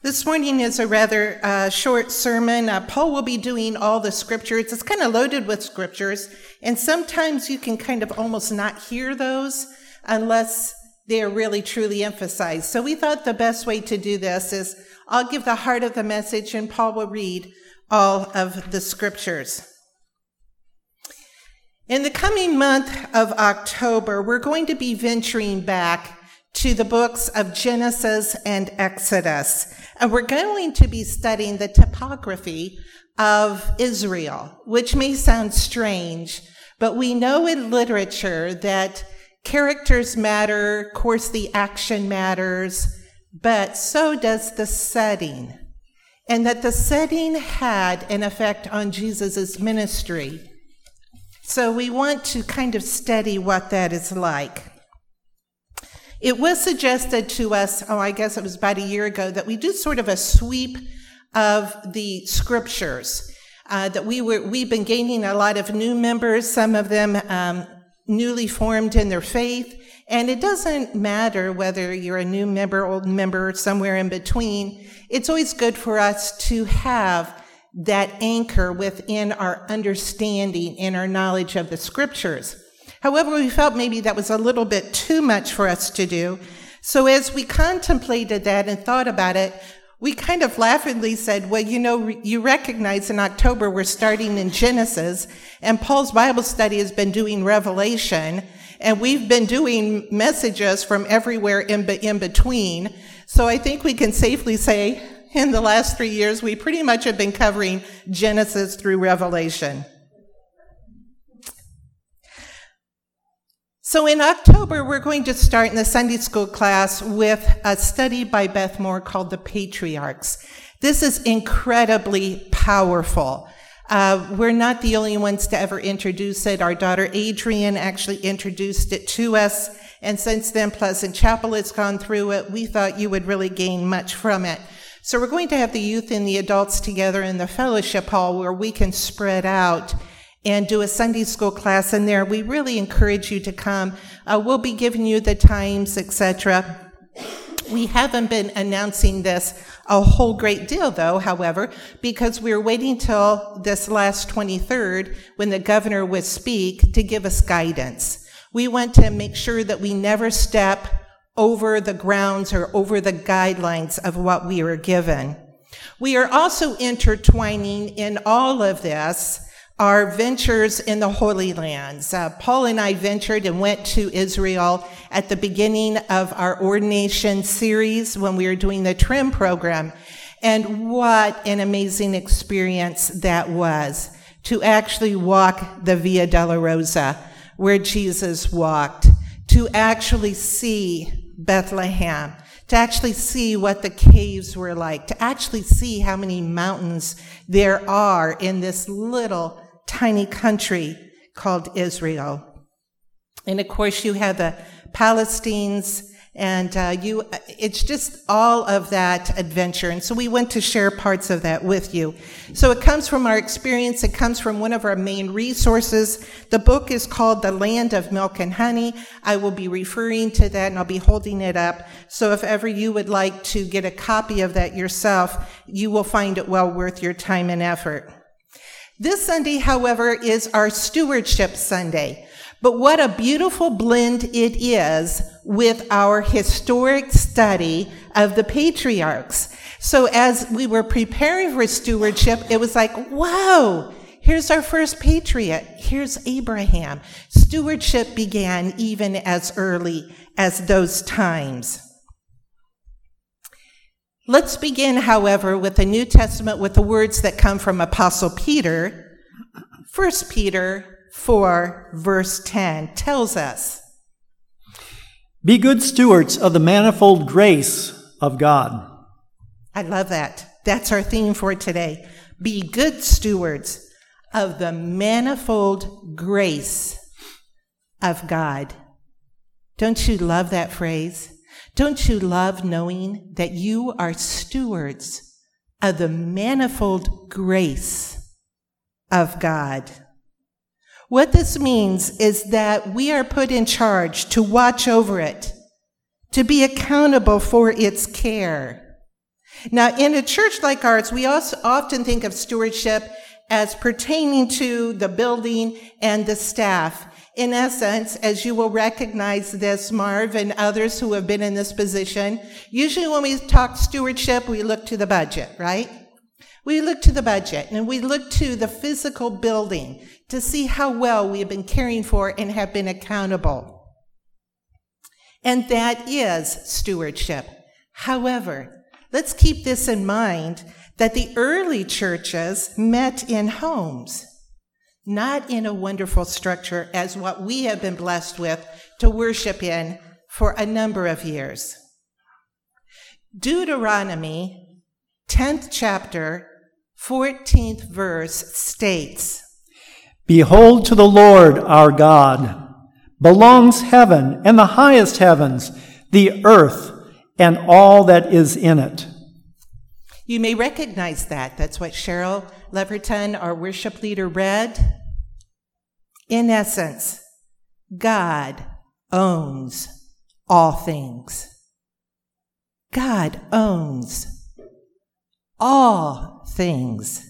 This morning is a rather short sermon. Paul will be doing all the scriptures. It's kind of loaded with scriptures, and sometimes you can kind of almost not hear those unless they are really truly emphasized. So we thought the best way to do this is I'll give the heart of the message, and Paul will read all of the scriptures. In the coming month of October, we're going to be venturing back to the books of Genesis and Exodus. And we're going to be studying the topography of Israel, which may sound strange, but we know in literature that characters matter, of course the action matters, but so does the setting. And that the setting had an effect on Jesus' ministry. So we want to kind of study what that is like. It was suggested to us, I guess it was about a year ago, that we do sort of a sweep of the scriptures. That we've been gaining a lot of new members, some of them newly formed in their faith. And it doesn't matter whether you're a new member, old member, somewhere in between. It's always good for us to have that anchor within our understanding and our knowledge of the scriptures. However, we felt maybe that was a little bit too much for us to do. So as we contemplated that and thought about it, we kind of laughingly said, well, you recognize in October we're starting in Genesis, and Paul's Bible study has been doing Revelation, and we've been doing messages from everywhere in between. So I think we can safely say in the last 3 years, we pretty much have been covering Genesis through Revelation. So in October, we're going to start in the Sunday school class with a study by Beth Moore called The Patriarchs. This is incredibly powerful. We're not the only ones to ever introduce it. Our daughter Adrienne actually introduced it to us, and since then Pleasant Chapel has gone through it. We thought you would really gain much from it. So we're going to have the youth and the adults together in the fellowship hall where we can spread out and do a Sunday school class in there. We really encourage you to come. We'll be giving you the times, etc. We haven't been announcing this a whole great deal, though, however, because we're waiting till this last 23rd when the governor would speak to give us guidance. We want to make sure that we never step over the grounds or over the guidelines of what we were given. We are also intertwining in all of this our ventures in the Holy Lands. Paul and I ventured and went to Israel at the beginning of our ordination series when we were doing the TRIM program. And what an amazing experience that was, to actually walk the Via Dolorosa, where Jesus walked, to actually see Bethlehem, to actually see what the caves were like, to actually see how many mountains there are in this little tiny country called Israel. And of course you have the Palestinians, and it's just all of that adventure. And so we want to share parts of that with you. So it comes from our experience. It comes from one of our main resources. The book is called The Land of Milk and Honey. I will be referring to that, and I'll be holding it up. So if ever you would like to get a copy of that yourself, you will find it well worth your time and effort. This Sunday, however, is our Stewardship Sunday. But what a beautiful blend it is with our historic study of the patriarchs. So as we were preparing for stewardship, it was like, wow, here's our first patriot. Here's Abraham. Stewardship began even as early as those times. Let's begin, however, with the New Testament with the words that come from Apostle Peter. 1 Peter 4, verse 10 tells us, "Be good stewards of the manifold grace of God." I love that. That's our theme for today. Be good stewards of the manifold grace of God. Don't you love that phrase? Don't you love knowing that you are stewards of the manifold grace of God? What this means is that we are put in charge to watch over it, to be accountable for its care. Now, in a church like ours, we also often think of stewardship as pertaining to the building and the staff. In essence, as you will recognize this, Marv, and others who have been in this position, usually when we talk stewardship, we look to the budget, right? We look to the budget, and we look to the physical building to see how well we have been caring for and have been accountable. And that is stewardship. However, let's keep this in mind, that the early churches met in homes, not in a wonderful structure as what we have been blessed with to worship in for a number of years. Deuteronomy, 10th chapter, 14th verse states, Behold, to the Lord our God belongs heaven and the highest heavens, the earth and all that is in it. You may recognize that. That's what Cheryl Leverton, our worship leader, read. In essence, God owns all things. God owns all things.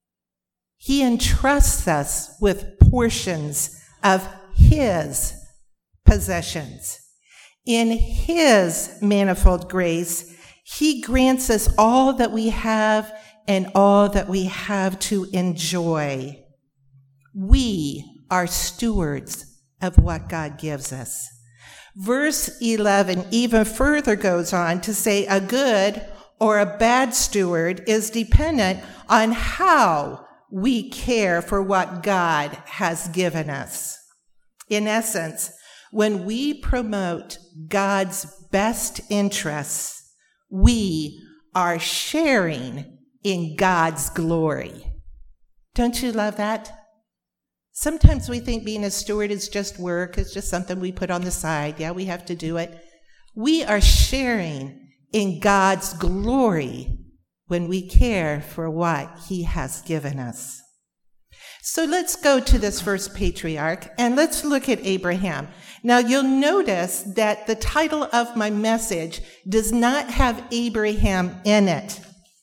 He entrusts us with portions of His possessions. In His manifold grace, He grants us all that we have and all that we have to enjoy. We are stewards of what God gives us. Verse 11 even further goes on to say a good or a bad steward is dependent on how we care for what God has given us. In essence, when we promote God's best interests, we are sharing in God's glory. Don't you love that? Sometimes we think being a steward is just work, it's just something we put on the side. Yeah, we have to do it. We are sharing in God's glory when we care for what He has given us. So let's go to this first patriarch and let's look at Abraham. Now you'll notice that the title of my message does not have Abraham in it.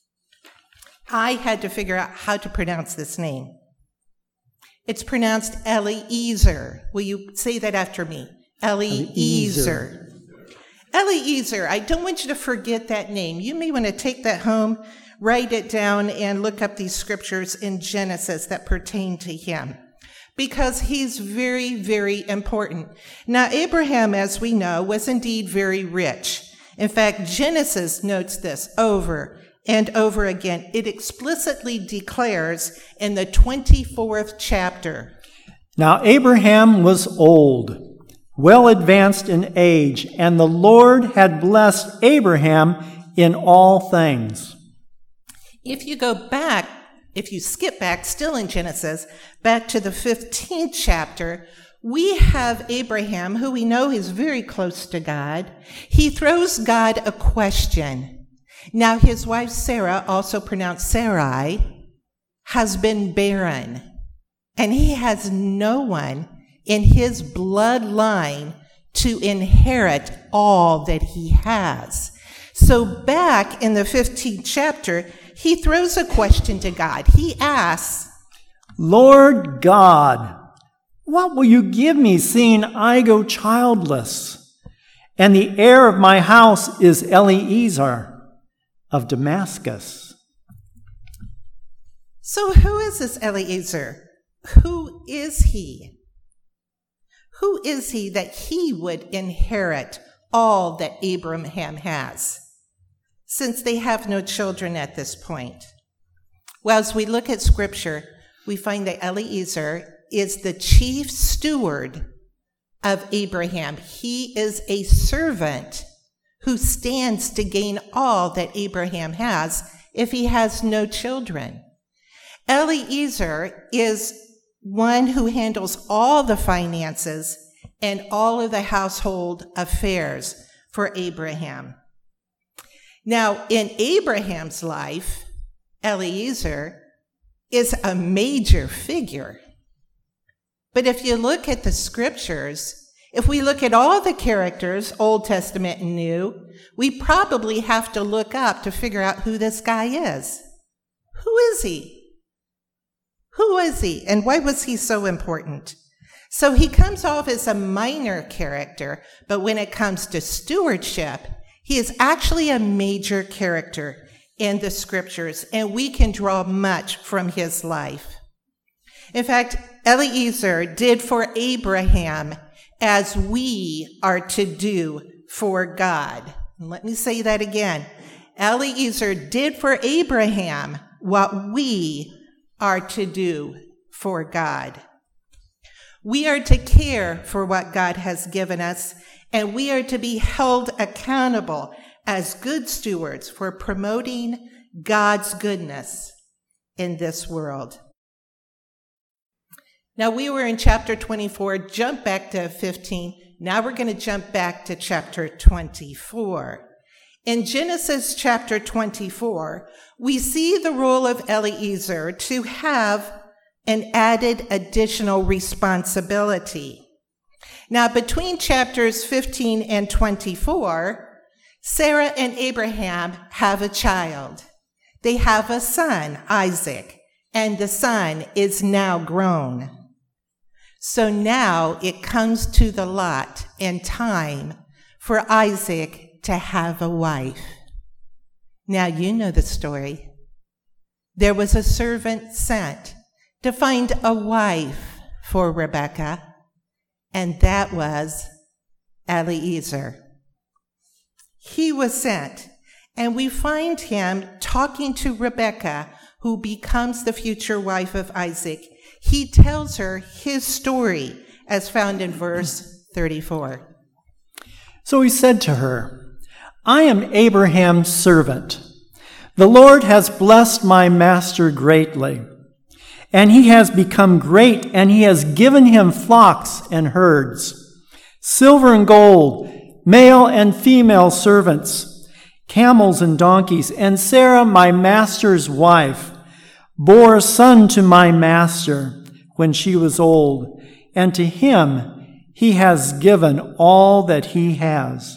I had to figure out how to pronounce this name. It's pronounced Eliezer. Will you say that after me? Eliezer. Eliezer, I don't want you to forget that name. You may want to take that home, write it down, and look up these scriptures in Genesis that pertain to him, because he's very, very important. Now, Abraham, as we know, was indeed very rich. In fact, Genesis notes this over and over again. It explicitly declares in the 24th chapter. Now Abraham was old, well advanced in age, and the Lord had blessed Abraham in all things. If you skip back, still in Genesis, back to the 15th chapter, we have Abraham, who we know is very close to God. He throws God a question. Now, his wife Sarah, also pronounced Sarai, has been barren, and he has no one in his bloodline to inherit all that he has. So back in the 15th chapter, he throws a question to God. He asks, Lord God, what will you give me, seeing I go childless? And the heir of my house is Eliezer of Damascus. So who is this Eliezer? Who is he? Who is he that he would inherit all that Abraham has, since they have no children at this point? Well, as we look at Scripture, we find that Eliezer is the chief steward of Abraham. He is a servant who stands to gain all that Abraham has if he has no children. Eliezer is one who handles all the finances and all of the household affairs for Abraham. Now, in Abraham's life, Eliezer is a major figure. But if you look at the scriptures, If we look at all the characters, Old Testament and New, we probably have to look up to figure out who this guy is. Who is he? Who is he? And why was he so important? So he comes off as a minor character, but when it comes to stewardship, he is actually a major character in the scriptures, and we can draw much from his life. In fact, Eliezer did for Abraham as we are to do for God. And let me say that again. Eliezer did for Abraham what we are to do for God. We are to care for what God has given us, and we are to be held accountable as good stewards for promoting God's goodness in this world. Now, we were in chapter 24, jump back to 15. Now we're going to jump back to chapter 24. In Genesis chapter 24, we see the role of Eliezer to have an added additional responsibility. Now, between chapters 15 and 24, Sarah and Abraham have a child. They have a son, Isaac, and the son is now grown. So now it comes to the lot and time for Isaac to have a wife. Now you know the story. There was a servant sent to find a wife for Rebekah, and that was Eliezer. He was sent, and we find him talking to Rebekah, who becomes the future wife of Isaac. He tells her his story, as found in verse 34. So he said to her, I am Abraham's servant. The Lord has blessed my master greatly, and he has become great, and he has given him flocks and herds, silver and gold, male and female servants, camels and donkeys. And Sarah, my master's wife, bore a son to my master when she was old, and to him he has given all that he has.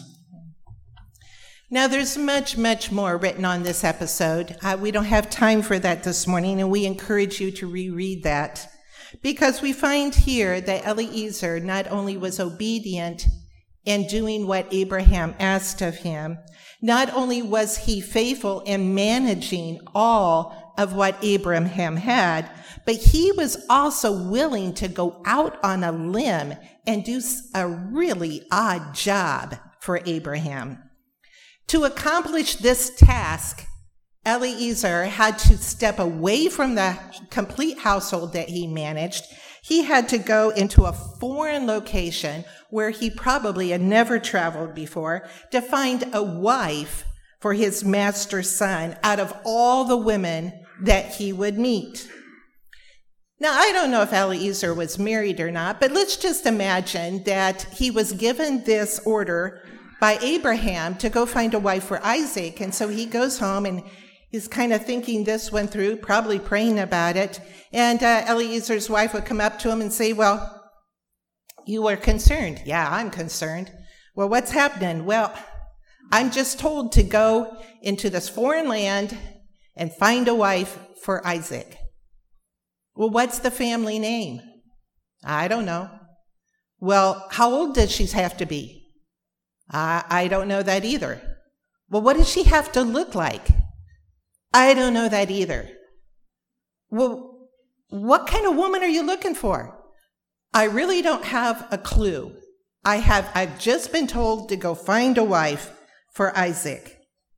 Now, there's much, much more written on this episode. We don't have time for that this morning, and we encourage you to reread that, because we find here that Eliezer not only was obedient in doing what Abraham asked of him, not only was he faithful in managing all of what Abraham had, but he was also willing to go out on a limb and do a really odd job for Abraham. To accomplish this task, Eliezer had to step away from the complete household that he managed. He had to go into a foreign location where he probably had never traveled before to find a wife for his master's son out of all the women that he would meet. Now, I don't know if Eliezer was married or not, but let's just imagine that he was given this order by Abraham to go find a wife for Isaac. And so he goes home and he's kind of thinking this one through, probably praying about it. And Eliezer's wife would come up to him and say, well, you are concerned. Yeah, I'm concerned. Well, what's happening? Well, I'm just told to go into this foreign land and find a wife for Isaac. Well, what's the family name? I don't know. Well, how old does she have to be? I don't know that either. Well, what does she have to look like? I don't know that either. Well, what kind of woman are you looking for? I really don't have a clue. I've just been told to go find a wife for Isaac.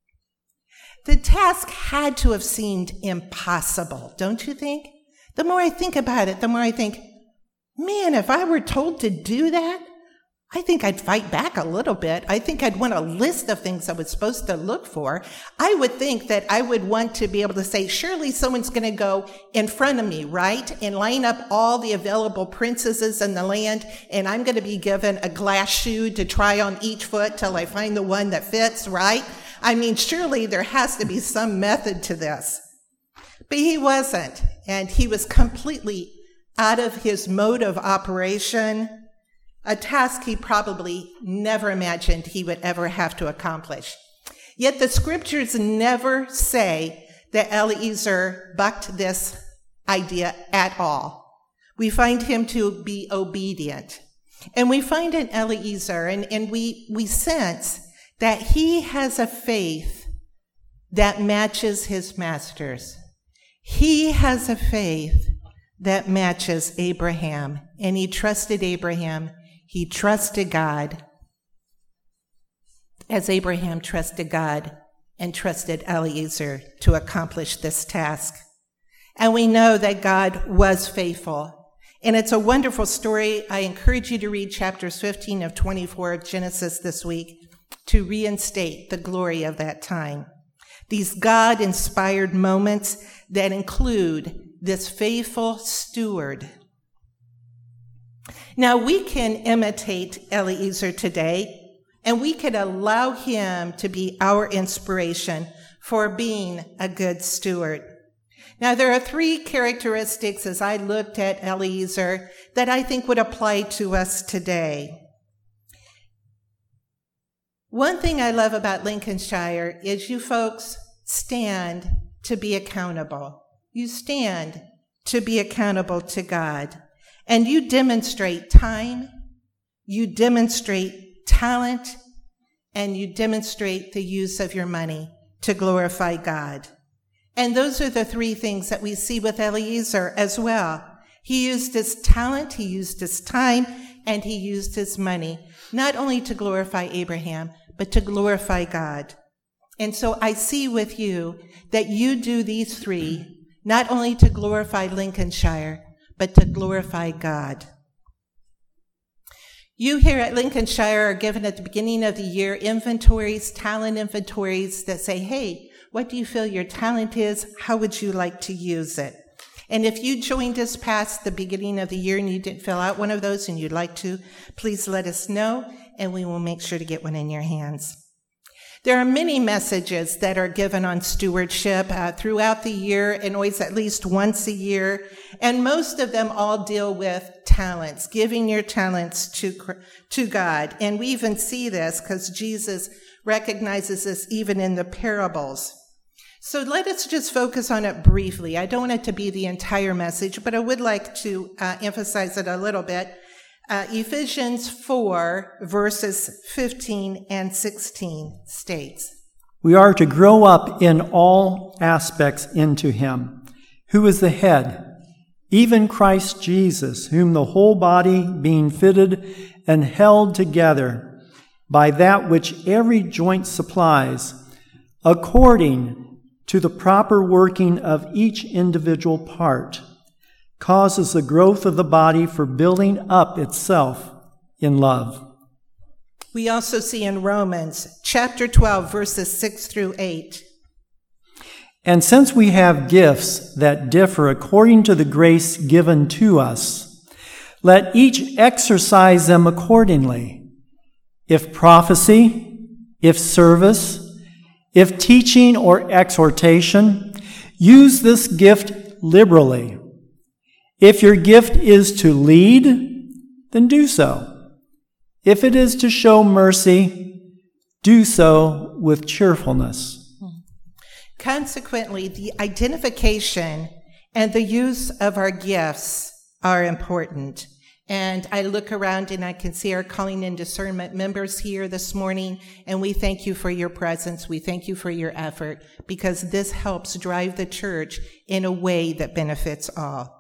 The task had to have seemed impossible, don't you think? The more I think about it, the more I think, man, if I were told to do that, I think I'd fight back a little bit. I think I'd want a list of things I was supposed to look for. I would think that I would want to be able to say, surely someone's going to go in front of me, right? And line up all the available princesses in the land, and I'm going to be given a glass shoe to try on each foot till I find the one that fits, right? I mean, surely there has to be some method to this. But he wasn't, and he was completely out of his mode of operation. a task he probably never imagined he would ever have to accomplish. Yet the scriptures never say that Eliezer bucked this idea at all. We find him to be obedient. And we find in Eliezer, and we sense that he has a faith that matches his master's. He has a faith that matches Abraham, and he trusted Abraham. He trusted God as Abraham trusted God and trusted Eliezer to accomplish this task. And we know that God was faithful. And it's a wonderful story. I encourage you to read chapters 15 of 24 of Genesis this week to reinstate the glory of that time. These God-inspired moments that include this faithful steward. Now, we can imitate Eliezer today, and we can allow him to be our inspiration for being a good steward. Now, there are 3 characteristics as I looked at Eliezer that I think would apply to us today. One thing I love about Lincolnshire is you folks stand to be accountable. You stand to be accountable to God. And you demonstrate time, you demonstrate talent, and you demonstrate the use of your money to glorify God. And those are the 3 things that we see with Eliezer as well. He used his talent, he used his time, and he used his money, not only to glorify Abraham, but to glorify God. And so I see with you that you do these 3, not only to glorify Lincolnshire, but to glorify God. You here at Lincolnshire are given at the beginning of the year inventories, talent inventories that say, hey, what do you feel your talent is? How would you like to use it? And if you joined us past the beginning of the year and you didn't fill out one of those and you'd like to, please let us know and we will make sure to get one in your hands. There are many messages that are given on stewardship throughout the year and always at least once a year. And most of them all deal with talents, giving your talents to God. And we even see this because Jesus recognizes this even in the parables. So let us just focus on it briefly. I don't want it to be the entire message, but I would like to emphasize it a little bit. Ephesians 4, verses 15 and 16 states, "We are to grow up in all aspects into him, who is the head, even Christ Jesus, whom the whole body, being fitted and held together by that which every joint supplies, according to the proper working of each individual part, causes the growth of the body for building up itself in love." We also see in Romans chapter 12, verses 6 through 8. "And since we have gifts that differ according to the grace given to us, let each exercise them accordingly. If prophecy, if service, if teaching or exhortation, use this gift liberally. If your gift is to lead, then do so. If it is to show mercy, do so with cheerfulness." Consequently, the identification and the use of our gifts are important. And I look around and I can see our Calling and Discernment members here this morning, and we thank you for your presence. We thank you for your effort, because this helps drive the church in a way that benefits all.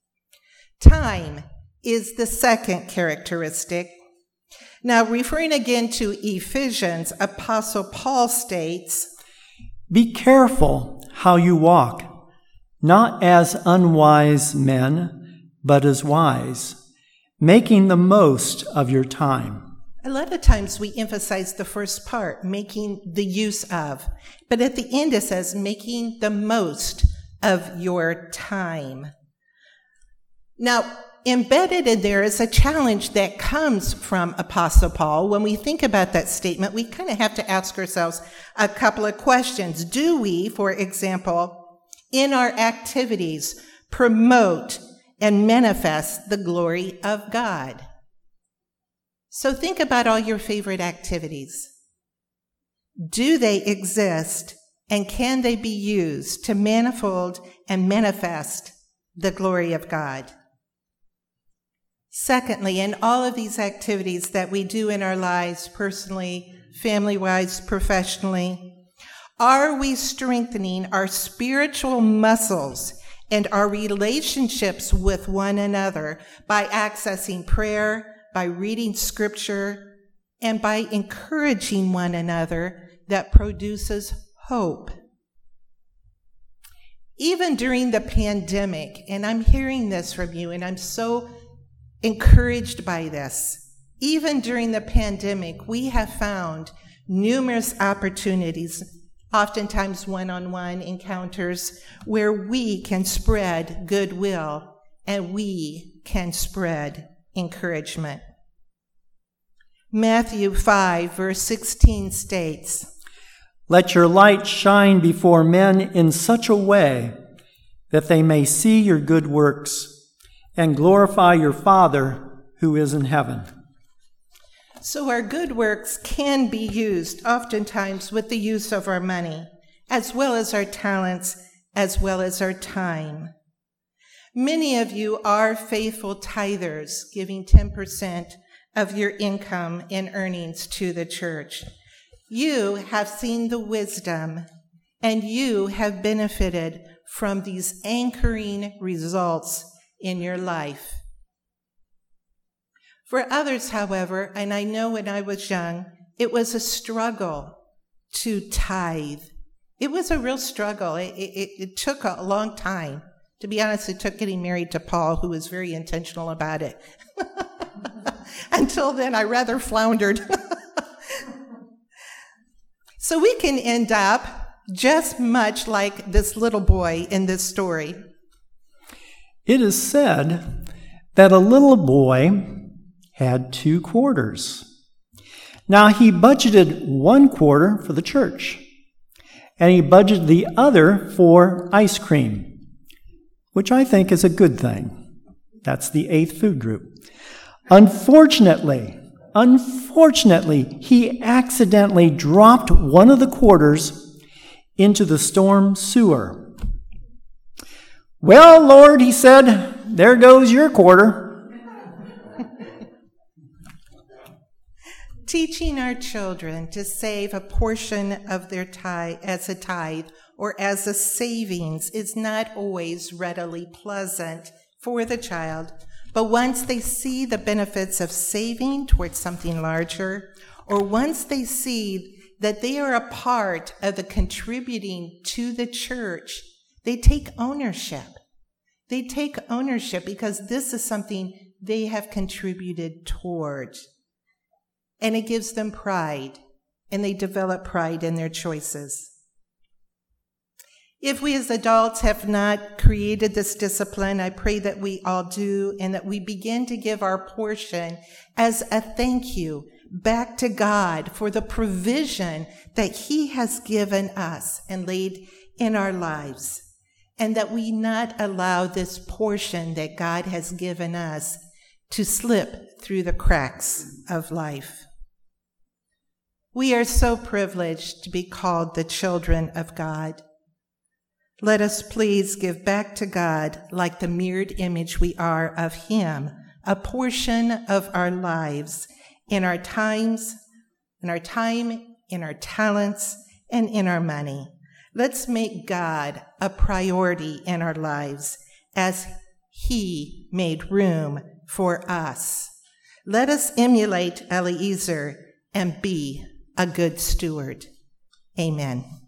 Time is the second characteristic. Now, referring again to Ephesians, Apostle Paul states, "Be careful how you walk, not as unwise men, but as wise, making the most of your time." A lot of times we emphasize the first part, making the use of. But at the end it says, making the most of your time. Now, embedded in there is a challenge that comes from Apostle Paul. When we think about that statement, we kind of have to ask ourselves a couple of questions. Do we, for example, in our activities, promote and manifest the glory of God? So think about all your favorite activities. Do they exist, and can they be used to manifold and manifest the glory of God? Secondly, in all of these activities that we do in our lives, personally, family-wise, professionally, are we strengthening our spiritual muscles and our relationships with one another by accessing prayer, by reading scripture, and by encouraging one another that produces hope? Even during the pandemic, and I'm hearing this from you, and I'm so encouraged by this, even during the pandemic, we have found numerous opportunities, oftentimes one-on-one encounters, where we can spread goodwill and we can spread encouragement. Matthew 5, verse 16 states, "Let your light shine before men in such a way that they may see your good works and glorify your Father who is in heaven." So our good works can be used oftentimes with the use of our money, as well as our talents, as well as our time. Many of you are faithful tithers, giving 10% of your income and earnings to the church. You have seen the wisdom, and you have benefited from these anchoring results in your life. For others, however, and I know when I was young, it was a struggle to tithe. It was a real struggle. It took a long time. To be honest, it took getting married to Paul, who was very intentional about it. Until then, I rather floundered. So we can end up just much like this little boy in this story. It is said that a little boy had 2 quarters. Now he budgeted 1 quarter for the church, and he budgeted the other for ice cream, which I think is a good thing. That's the 8th food group. Unfortunately, he accidentally dropped one of the quarters into the storm sewer. "Well, Lord," he said, "there goes your quarter." Teaching our children to save a portion of their tithe as a tithe or as a savings is not always readily pleasant for the child, but once they see the benefits of saving towards something larger, or once they see that they are a part of the contributing to the church, they take ownership. They take ownership because this is something they have contributed toward. And it gives them pride, and they develop pride in their choices. If we as adults have not created this discipline, I pray that we all do, and that we begin to give our portion as a thank you back to God for the provision that He has given us and laid in our lives, and that we not allow this portion that God has given us to slip through the cracks of life. We are so privileged to be called the children of God. Let us please give back to God, like the mirrored image we are of Him, a portion of our lives in our times, in our time, in our talents, and in our money. Let's make God a priority in our lives as He made room for us. Let us emulate Eliezer and be a good steward. Amen.